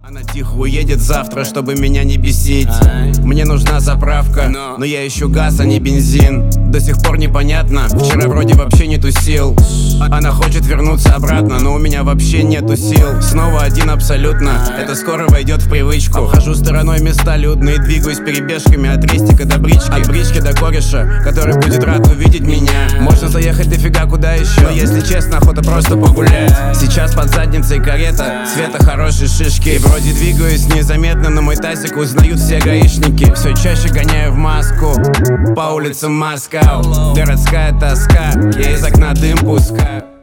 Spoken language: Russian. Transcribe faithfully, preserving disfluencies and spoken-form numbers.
Она тихо уедет завтра, чтобы меня не бесить. Мне нужна заправка, но я ищу газ, а не бензин. До сих пор непонятно, вчера вроде вообще не тусил. Она хочет вернуться обратно, но у меня вообще нету сил. Снова один абсолютно, это скоро войдет в привычку. Обхожу стороной места людные, двигаюсь перебежками от рестика до брички. От брички до кореша, который будет рад увидеть меня. Можно заехать дофига куда еще, но если честно, охота просто погулять. Сейчас под задницей карета, цвета хорошей шишки. Вроде двигаюсь незаметно, но мой тазик узнают все гаишники. Все чаще гоняю в маску по улицам Москва. Городская тоска, я из окна дым пускаю.